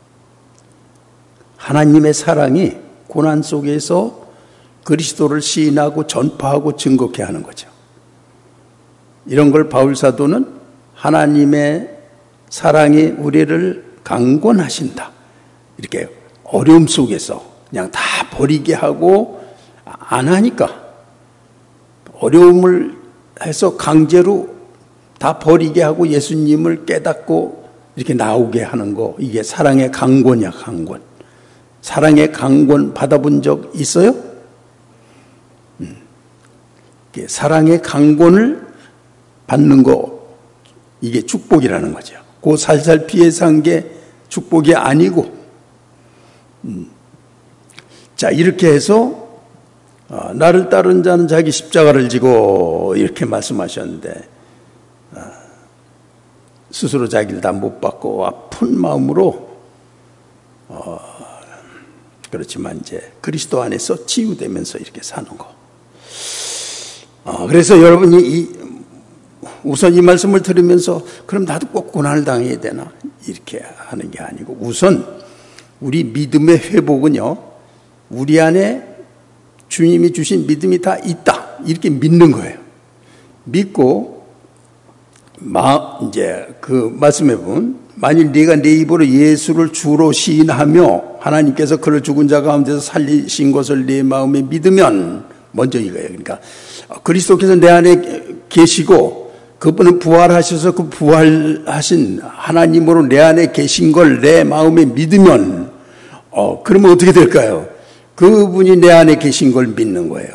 Speaker 2: 하나님의 사랑이 고난 속에서 그리스도를 시인하고 전파하고 증거케 하는 거죠. 이런 걸 바울 사도는 하나님의 사랑이 우리를 강권하신다. 이렇게 어려움 속에서 그냥 다 버리게 하고 안 하니까 어려움을 해서 강제로 다 버리게 하고 예수님을 깨닫고 이렇게 나오게 하는 거, 이게 사랑의 강권이야. 강권. 사랑의 강권 받아본 적 있어요? 음. 사랑의 강권을 받는 거, 이게 축복이라는 거죠. 그 살살 피해 산 게 축복이 아니고, 음. 자, 이렇게 해서 어, 나를 따른 자는 자기 십자가를 지고 이렇게 말씀하셨는데, 어, 스스로 자기를 다 못 받고 아픈 마음으로 어, 그렇지만 이제 그리스도 안에서 치유되면서 이렇게 사는 거. 어, 그래서 여러분이 이, 우선 이 말씀을 들으면서 그럼 나도 꼭 고난을 당해야 되나 이렇게 하는 게 아니고, 우선 우리 믿음의 회복은요, 우리 안에 주님이 주신 믿음이 다 있다 이렇게 믿는 거예요. 믿고 마, 이제 그 말씀해 보면, 만일 네가 내 입으로 예수를 주로 시인하며 하나님께서 그를 죽은 자 가운데서 살리신 것을 내 마음에 믿으면, 먼저 이거예요. 그러니까 그리스도께서 내 안에 계시고 그분은 부활하셔서 그 부활하신 하나님으로 내 안에 계신 걸 내 마음에 믿으면, 어 그러면 어떻게 될까요? 그분이 내 안에 계신 걸 믿는 거예요.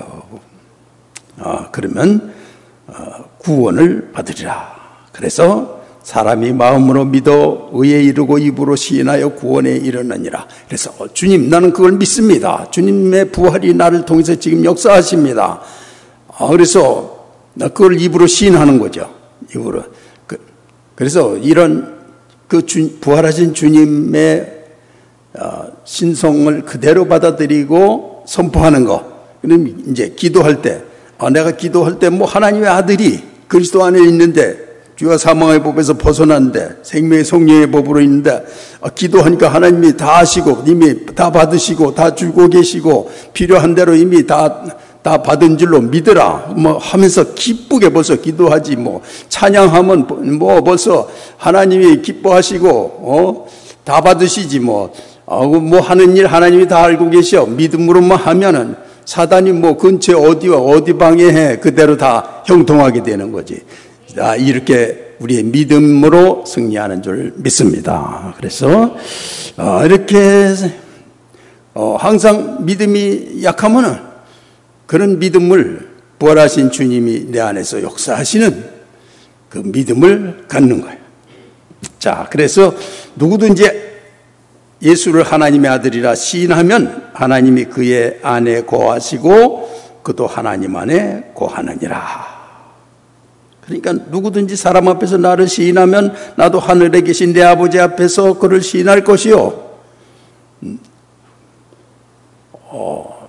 Speaker 2: 어, 그러면 어, 구원을 받으리라. 그래서 사람이 마음으로 믿어 의에 이르고 입으로 시인하여 구원에 이르느니라. 그래서 어, 주님, 나는 그걸 믿습니다. 주님의 부활이 나를 통해서 지금 역사하십니다. 어, 그래서 나 그걸 입으로 시인하는 거죠. 입으로. 그, 그래서 이런 그 주, 부활하신 주님의 어, 신성을 그대로 받아들이고 선포하는 거. 그럼 이제 기도할 때, 아, 내가 기도할 때 뭐 하나님의 아들이 그리스도 안에 있는데, 죄와 사망의 법에서 벗어났는데 생명의 성령의 법으로 있는데, 아, 기도하니까 하나님이 다 하시고 이미 다 받으시고 다 주고 계시고 필요한 대로 이미 다, 다 받은 줄로 믿으라 뭐 하면서 기쁘게 벌써 기도하지. 뭐 찬양하면 뭐 벌써 하나님이 기뻐하시고 어? 다 받으시지 뭐. 어, 뭐 하는 일 하나님이 다 알고 계셔. 믿음으로만 하면은 사단이 뭐 근처에 어디와 어디 방해해 그대로 다 형통하게 되는 거지. 아, 이렇게 우리의 믿음으로 승리하는 줄 믿습니다. 그래서 어, 이렇게 어, 항상 믿음이 약하면은 그런 믿음을 부활하신 주님이 내 안에서 역사하시는 그 믿음을 갖는 거예요. 자, 그래서 누구든지 예수를 하나님의 아들이라 시인하면 하나님이 그의 안에 거하시고 그도 하나님 안에 거하느니라. 그러니까 누구든지 사람 앞에서 나를 시인하면 나도 하늘에 계신 내 아버지 앞에서 그를 시인할 것이요. 어,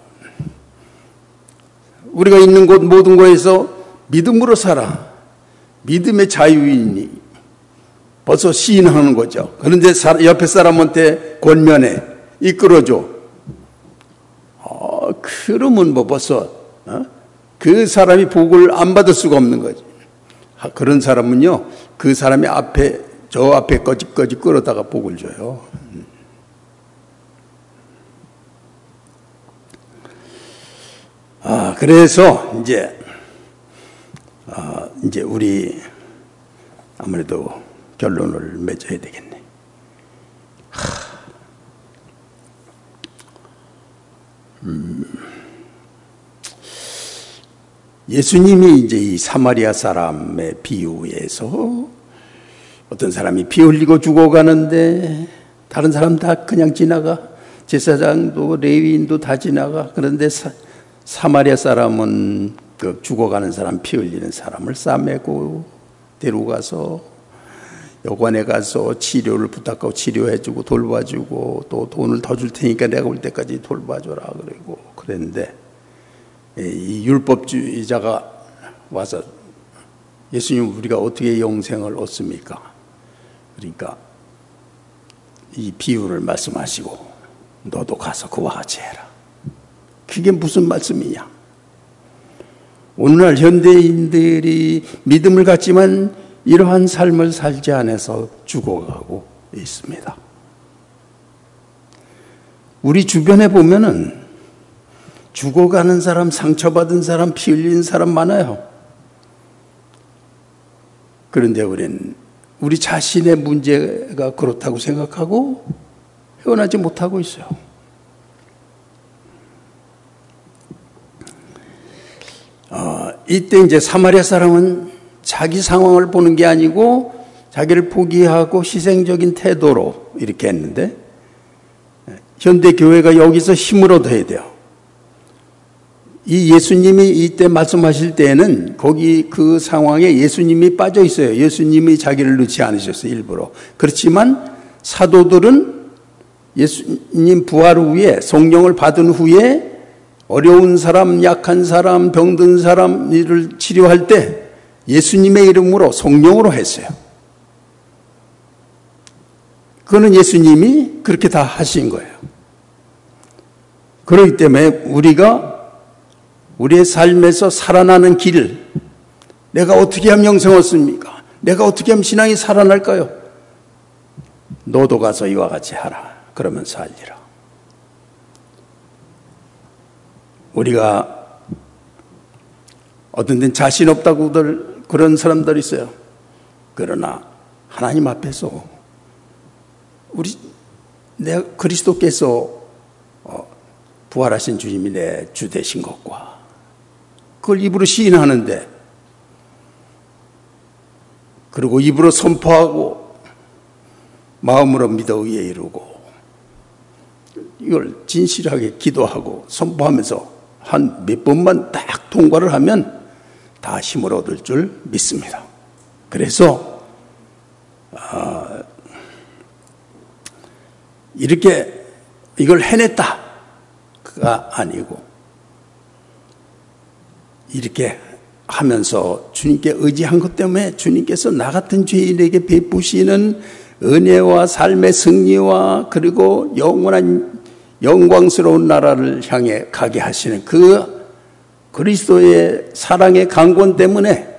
Speaker 2: 우리가 있는 곳 모든 곳에서 믿음으로 살아. 믿음의 자유인이 벌써 시인하는 거죠. 그런데 옆에 사람한테 권면해, 이끌어줘. 어, 그러면 뭐 벌써 어? 그 사람이 복을 안 받을 수가 없는 거지. 그런 사람은요, 그 사람이 앞에 저 앞에 꺼집꺼집 끌어다가 복을 줘요. 아, 그래서 이제 아, 이제 우리 아무래도 결론을 맺어야 되겠네. 하, 음, 예수님이 이제 이 사마리아 사람의 비유에서 어떤 사람이 피 흘리고 죽어가는데 다른 사람 다 그냥 지나가, 제사장도 레위인도 다 지나가. 그런데 사, 사마리아 사람은 그 죽어가는 사람, 피 흘리는 사람을 싸매고 데려가서 여관에 가서 치료를 부탁하고 치료해주고 돌봐주고, 또 돈을 더 줄 테니까 내가 올 때까지 돌봐줘라 그러고 그랬는데, 이 율법주의자가 와서 예수님, 우리가 어떻게 영생을 얻습니까? 그러니까 이 비유를 말씀하시고 너도 가서 그와 같이 해라. 그게 무슨 말씀이냐? 오늘날 현대인들이 믿음을 갖지만 이러한 삶을 살지 않아서 죽어가고 있습니다. 우리 주변에 보면은 죽어가는 사람, 상처받은 사람, 피 흘린 사람 많아요. 그런데 우리는 우리 자신의 문제가 그렇다고 생각하고 헤어나지 못하고 있어요. 어, 이때 이제 사마리아 사람은 자기 상황을 보는 게 아니고 자기를 포기하고 희생적인 태도로 이렇게 했는데, 현대 교회가 여기서 힘을 얻어야 돼요. 이 예수님이 이때 말씀하실 때에는 거기 그 상황에 예수님이 빠져 있어요. 예수님이 자기를 넣지 않으셨어요, 일부러. 그렇지만 사도들은 예수님 부활 후에, 성령을 받은 후에 어려운 사람, 약한 사람, 병든 사람을 치료할 때 예수님의 이름으로, 성령으로 했어요. 그거는 예수님이 그렇게 다 하신 거예요. 그렇기 때문에 우리가 우리의 삶에서 살아나는 길을, 내가 어떻게 하면 영생을 얻습니까? 내가 어떻게 하면 신앙이 살아날까요? 너도 가서 이와 같이 하라. 그러면 살리라. 우리가 어떤 데는 자신 없다고들 그런 사람들이 있어요. 그러나 하나님 앞에서 우리 내 그리스도께서 부활하신 주님이 내 주 되신 것과 그걸 입으로 시인하는데, 그리고 입으로 선포하고 마음으로 믿어 의에 이루고, 이걸 진실하게 기도하고 선포하면서 한 몇 번만 딱 통과를 하면 다 힘을 얻을 줄 믿습니다. 그래서 아, 이렇게 이걸 해냈다가 아니고, 이렇게 하면서 주님께 의지한 것 때문에 주님께서 나 같은 죄인에게 베푸시는 은혜와 삶의 승리와 그리고 영원한 영광스러운 나라를 향해 가게 하시는 그 그리스도의 사랑의 강권 때문에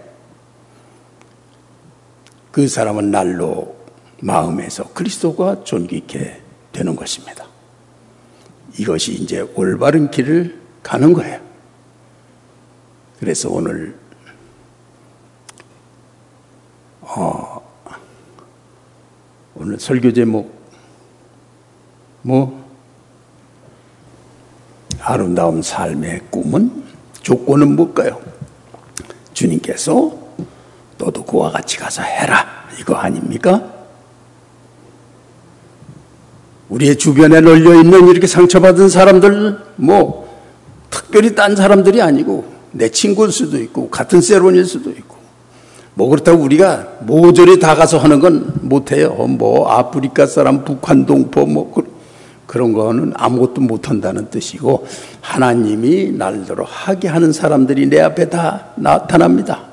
Speaker 2: 그 사람은 날로 마음에서 그리스도가 존귀케 되는 것입니다. 이것이 이제 올바른 길을 가는 거예요. 그래서 오늘 어, 오늘 설교 제목 뭐 아름다운 삶의 꿈은, 조건은 뭘까요? 주님께서 너도 그와 같이 가서 해라, 이거 아닙니까? 우리의 주변에 널려있는 이렇게 상처받은 사람들, 뭐 특별히 딴 사람들이 아니고 내 친구일 수도 있고 같은 세론일 수도 있고, 뭐 그렇다고 우리가 모조리 다 가서 하는 건 못해요. 뭐 아프리카 사람, 북한 동포 뭐 그, 그런 거는 아무것도 못한다는 뜻이고, 하나님이 날대로 하게 하는 사람들이 내 앞에 다 나타납니다.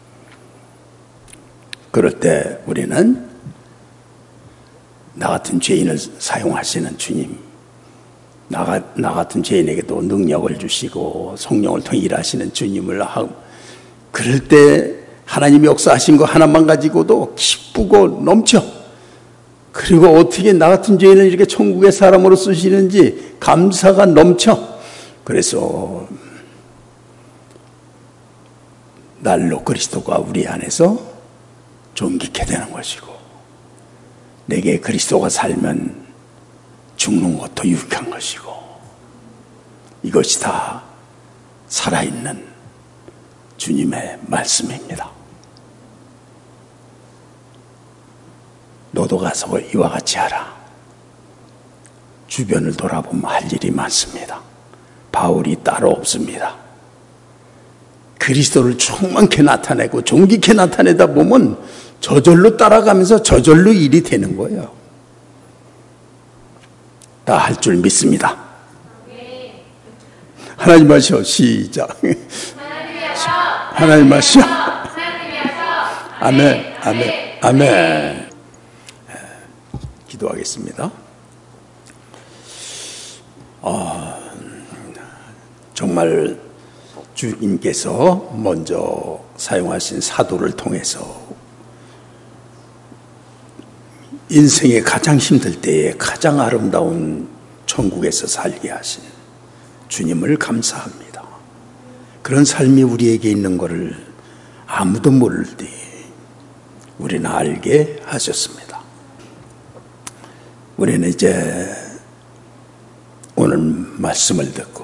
Speaker 2: 그럴 때 우리는 나 같은 죄인을 사용하시는 주님, 나, 나 같은 죄인에게도 능력을 주시고 성령을 통해 일하시는 주님을 하고, 그럴 때 하나님이 역사하신 거 하나만 가지고도 기쁘고 넘쳐. 그리고 어떻게 나 같은 죄인을 이렇게 천국의 사람으로 쓰시는지 감사가 넘쳐. 그래서 날로 그리스도가 우리 안에서 존귀케 되는 것이고, 내게 그리스도가 살면 죽는 것도 유익한 것이고, 이것이 다 살아있는 주님의 말씀입니다. 너도 가서 이와 같이 하라. 주변을 돌아보면 할 일이 많습니다. 바울이 따로 없습니다. 그리스도를 충만케 나타내고 존귀케 나타내다 보면 저절로 따라가면서 저절로 일이 되는 거예요. 다 할 줄 믿습니다. 하나님 하시오. 시작. 하나님 하시오. 아멘, 아멘, 아멘. 기도하겠습니다. 아, 정말 주님께서 먼저 사용하신 사도를 통해서 인생의 가장 힘들 때에 가장 아름다운 천국에서 살게 하신 주님을 감사합니다. 그런 삶이 우리에게 있는 것을 아무도 모를 때 우리는 알게 하셨습니다. 우리는 이제 오늘 말씀을 듣고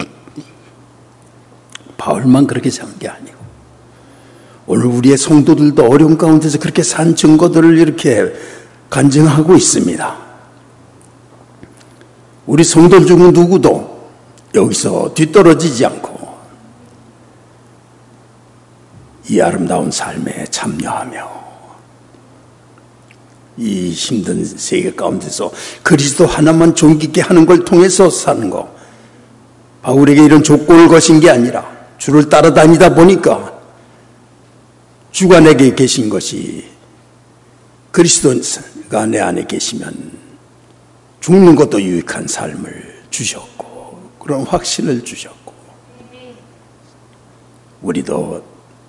Speaker 2: 바울만 그렇게 산 게 아니고 오늘 우리의 성도들도 어려운 가운데서 그렇게 산 증거들을 이렇게 간증하고 있습니다. 우리 성도들 중 누구도 여기서 뒤떨어지지 않고 이 아름다운 삶에 참여하며 이 힘든 세계 가운데서 그리스도 하나만 존귀케 하는 걸 통해서 사는 거. 바울에게 이런 조건을 거신 게 아니라 주를 따라다니다 보니까 주가 내게 계신 것이 그리스도가 내 안에 계시면 죽는 것도 유익한 삶을 주셨고 그런 확신을 주셨고, 우리도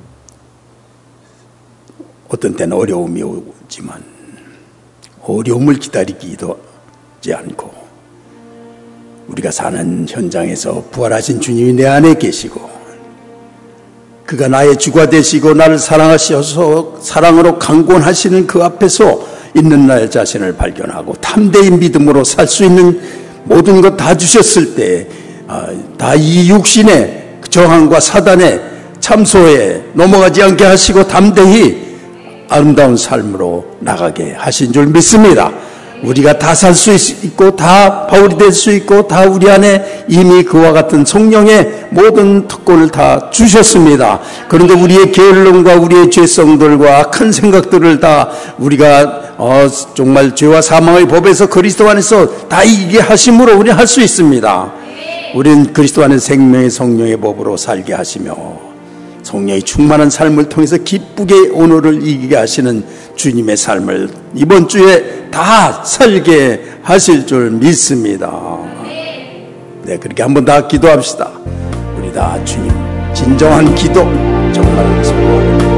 Speaker 2: 어떤 때는 어려움이 오지만 어려움을 기다리기도 하지 않고 우리가 사는 현장에서 부활하신 주님이 내 안에 계시고 그가 나의 주가 되시고 나를 사랑하셔서 사랑으로 강권하시는 그 앞에서 있는 나의 자신을 발견하고 담대히 믿음으로 살 수 있는 모든 것 다 주셨을 때 다 이 육신의 저항과 사단의 참소에 넘어가지 않게 하시고 담대히 아름다운 삶으로 나가게 하신 줄 믿습니다. 우리가 다 살 수 있고 다 바울이 될 수 있고 다 우리 안에 이미 그와 같은 성령의 모든 특권을 다 주셨습니다. 그런데 우리의 게을름과 우리의 죄성들과 악한 생각들을 다 우리가 어, 정말 죄와 사망의 법에서 그리스도 안에서 다 이기게 하심으로 우리는 할 수 있습니다. 우리는 그리스도 안에 생명의 성령의 법으로 살게 하시며 성령이 충만한 삶을 통해서 기쁘게 오늘을 이기게 하시는 주님의 삶을 이번 주에 다 살게 하실 줄 믿습니다. 네, 그렇게 한번 다 기도합시다. 우리 다 주님 진정한 기도 정말 소원합니다.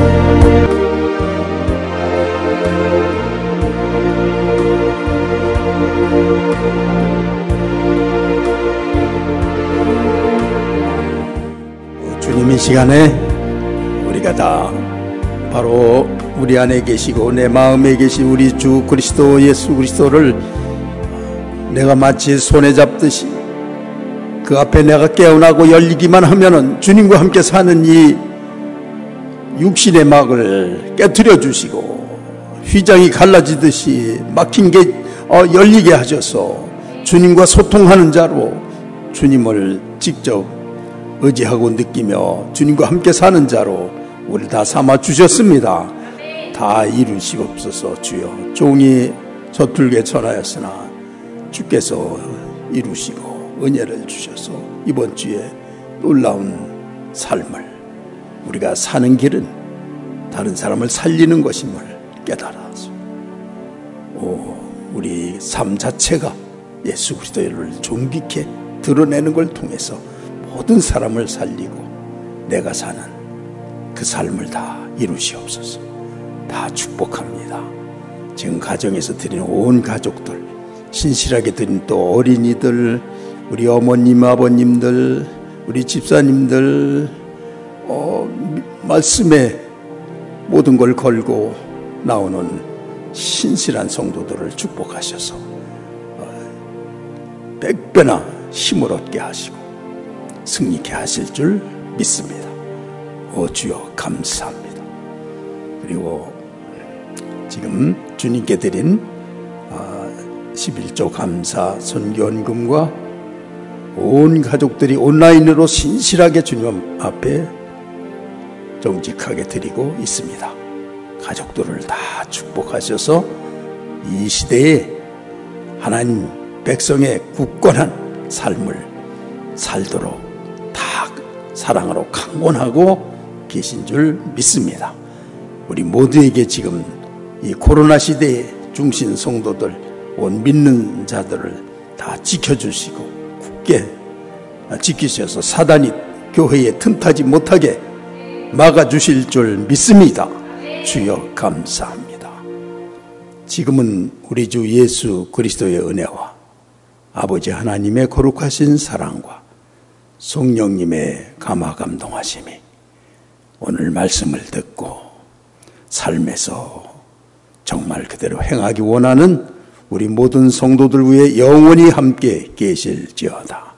Speaker 2: 주님 이 시간에 우리가 다 바로 우리 안에 계시고 내 마음에 계신 우리 주 그리스도 예수 그리스도를 내가 마치 손에 잡듯이 그 앞에 내가 깨어나고 열리기만 하면은 주님과 함께 사는 이 육신의 막을 깨트려 주시고 휘장이 갈라지듯이 막힌 게 열리게 하셔서 주님과 소통하는 자로 주님을 직접 의지하고 느끼며 주님과 함께 사는 자로 우리를 다 삼아 주셨습니다. 다 이루시옵소서. 주여, 종이 서툴게 전하였으나 주께서 이루시고 은혜를 주셔서 이번 주에 놀라운 삶을 우리가 사는 길은 다른 사람을 살리는 것임을 깨달아서 오, 우리 삶 자체가 예수 그리스도를 존귀케 드러내는 걸 통해서 모든 사람을 살리고 내가 사는 그 삶을 다 이루시옵소서. 다 축복합니다. 지금 가정에서 드리는 온 가족들, 신실하게 드린 또 어린이들, 우리 어머님, 아버님들, 우리 집사님들, 어, 말씀에 모든 걸 걸고 나오는 신실한 성도들을 축복하셔서 어, 백배나 힘을 얻게 하시고 승리케 하실 줄 믿습니다. 오 주여 감사합니다. 그리고 지금 주님께 드린 십일조 감사 선교헌금과 온 가족들이 온라인으로 신실하게 주님 앞에 정직하게 드리고 있습니다. 가족들을 다 축복하셔서 이 시대에 하나님 백성의 굳건한 삶을 살도록 다 사랑으로 강권하고 계신 줄 믿습니다. 우리 모두에게 지금 이 코로나 시대의 중신 성도들, 온 믿는 자들을 다 지켜주시고 굳게 지키셔서 사단이 교회에 틈타지 못하게 막아주실 줄 믿습니다. 주여 감사합니다. 지금은 우리 주 예수 그리스도의 은혜와 아버지 하나님의 거룩하신 사랑과 성령님의 감화 감동하심이 오늘 말씀을 듣고 삶에서 정말 그대로 행하기 원하는 우리 모든 성도들 위해 영원히 함께 계실지어다.